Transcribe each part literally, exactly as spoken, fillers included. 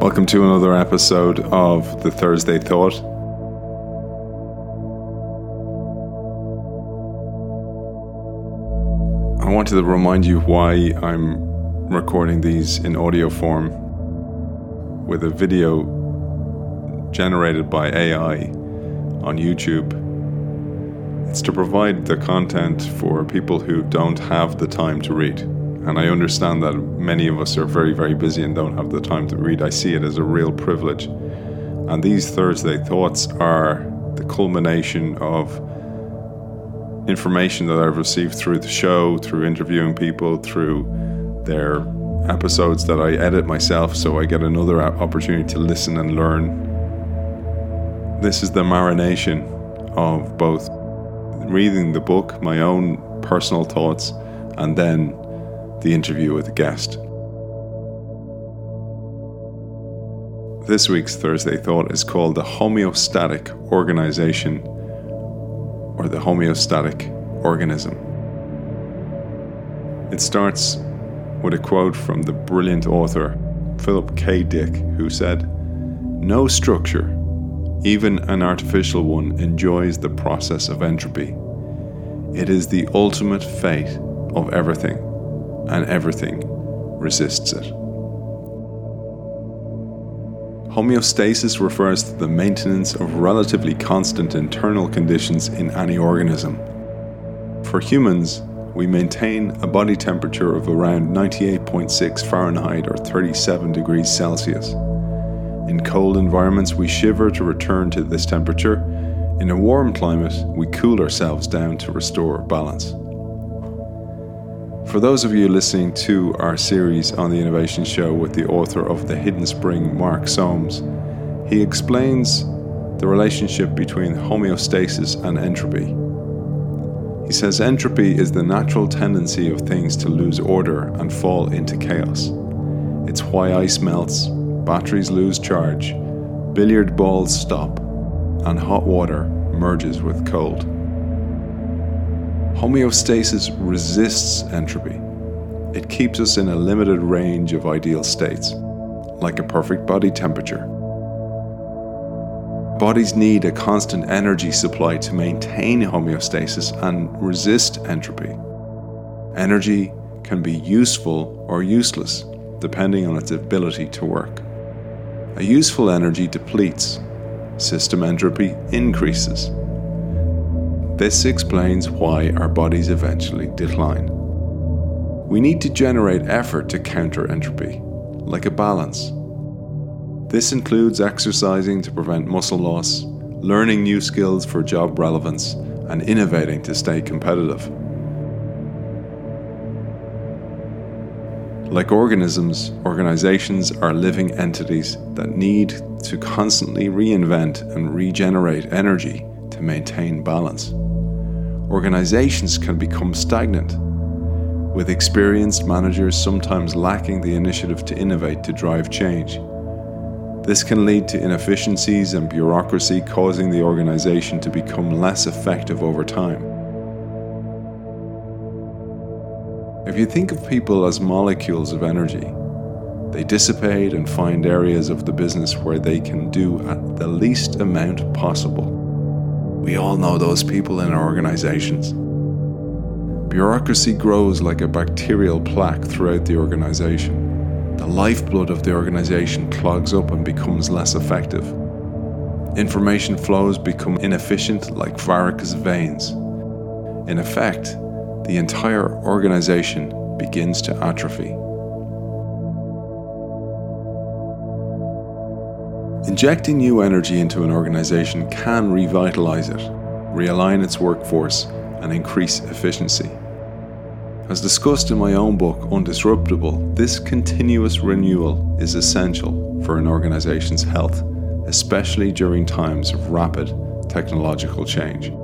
Welcome to another episode of The Thursday Thought. I wanted to remind you why I'm recording these in audio form with a video generated by A I on YouTube. It's to provide the content for people who don't have the time to read. And I understand that many of us are very, very busy and don't have the time to read. I see it as a real privilege. And these Thursday Thoughts are the culmination of information that I've received through the show, through interviewing people, through their episodes that I edit myself, so I get another opportunity to listen and learn. This is the marination of both reading the book, my own personal thoughts, and then the interview with the guest. This week's Thursday Thought is called the homeostatic organization, or the homeostatic organism. It starts with a quote from the brilliant author Philip K. Dick, who said, "No structure, even an artificial one, enjoys the process of entropy. It is the ultimate fate of everything, and everything resists it." Homeostasis refers to the maintenance of relatively constant internal conditions in any organism. For humans, we maintain a body temperature of around ninety-eight point six Fahrenheit or thirty-seven degrees Celsius. In cold environments, we shiver to return to this temperature. In a warm climate, we cool ourselves down to restore balance. For those of you listening to our series on the Innovation Show with the author of The Hidden Spring, Mark Soames, he explains the relationship between homeostasis and entropy. He says entropy is the natural tendency of things to lose order and fall into chaos. It's why ice melts, batteries lose charge, billiard balls stop, and hot water merges with cold. Homeostasis resists entropy. It keeps us in a limited range of ideal states, like a perfect body temperature. Bodies need a constant energy supply to maintain homeostasis and resist entropy. Energy can be useful or useless, depending on its ability to work. A useful energy depletes. System entropy increases. This explains why our bodies eventually decline. We need to generate effort to counter entropy, like a balance. This includes exercising to prevent muscle loss, learning new skills for job relevance, and innovating to stay competitive. Like organisms, organizations are living entities that need to constantly reinvent and regenerate energy to maintain balance. Organizations can become stagnant, with experienced managers sometimes lacking the initiative to innovate to drive change. This can lead to inefficiencies and bureaucracy, causing the organization to become less effective over time. If you think of people as molecules of energy, they dissipate and find areas of the business where they can do at the least amount possible. We all know those people in our organizations. Bureaucracy grows like a bacterial plaque throughout the organization. The lifeblood of the organization clogs up and becomes less effective. Information flows become inefficient like varicose veins. In effect, the entire organization begins to atrophy. Injecting new energy into an organization can revitalize it, realign its workforce, and increase efficiency. As discussed in my own book, Undisruptable, this continuous renewal is essential for an organization's health, especially during times of rapid technological change.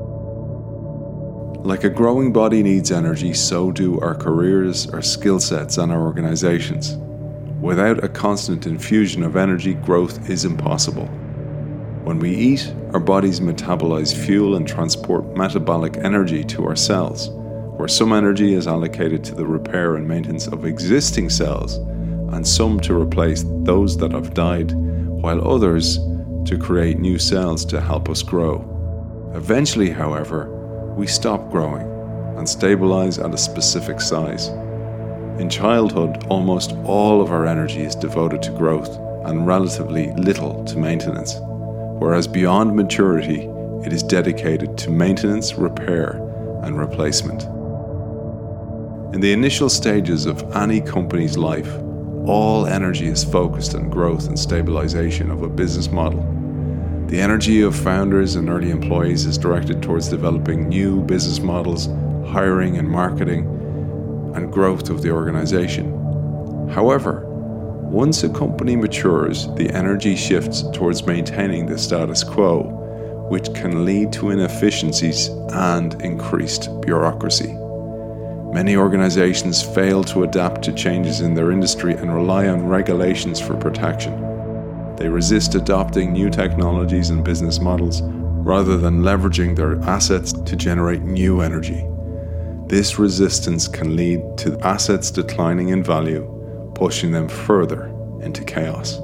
Like a growing body needs energy, so do our careers, our skill sets, and our organizations. Without a constant infusion of energy, growth is impossible. When we eat, our bodies metabolize fuel and transport metabolic energy to our cells, where some energy is allocated to the repair and maintenance of existing cells, and some to replace those that have died, while others to create new cells to help us grow. Eventually, however, we stop growing and stabilize at a specific size. In childhood, almost all of our energy is devoted to growth and relatively little to maintenance, whereas beyond maturity, it is dedicated to maintenance, repair, and replacement. In the initial stages of any company's life, all energy is focused on growth and stabilization of a business model. The energy of founders and early employees is directed towards developing new business models, hiring and marketing, and growth of the organization. However, once a company matures, the energy shifts towards maintaining the status quo, which can lead to inefficiencies and increased bureaucracy. Many organizations fail to adapt to changes in their industry and rely on regulations for protection. They resist adopting new technologies and business models rather than leveraging their assets to generate new energy. This resistance can lead to assets declining in value, pushing them further into chaos.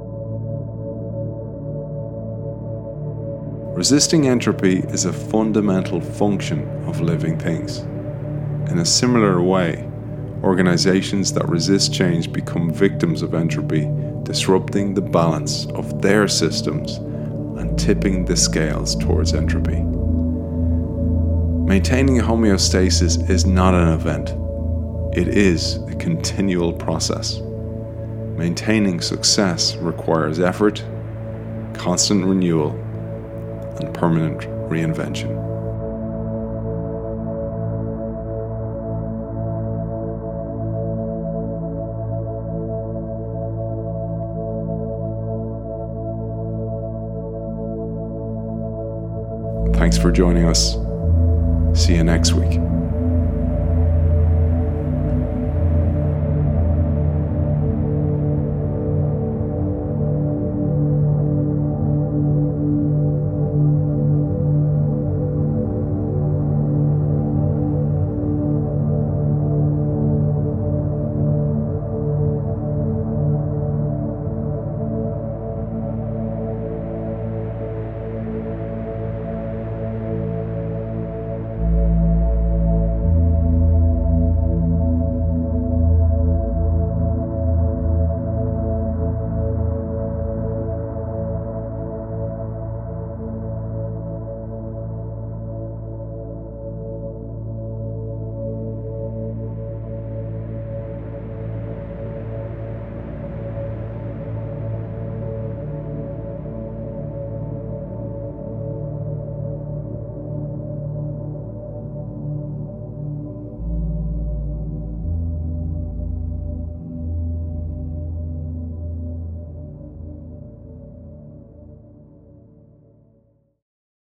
Resisting entropy is a fundamental function of living things. In a similar way, organizations that resist change become victims of entropy, disrupting the balance of their systems and tipping the scales towards entropy. Maintaining homeostasis is not an event. It is a continual process. Maintaining success requires effort, constant renewal, and permanent reinvention. Thanks for joining us. See you next week.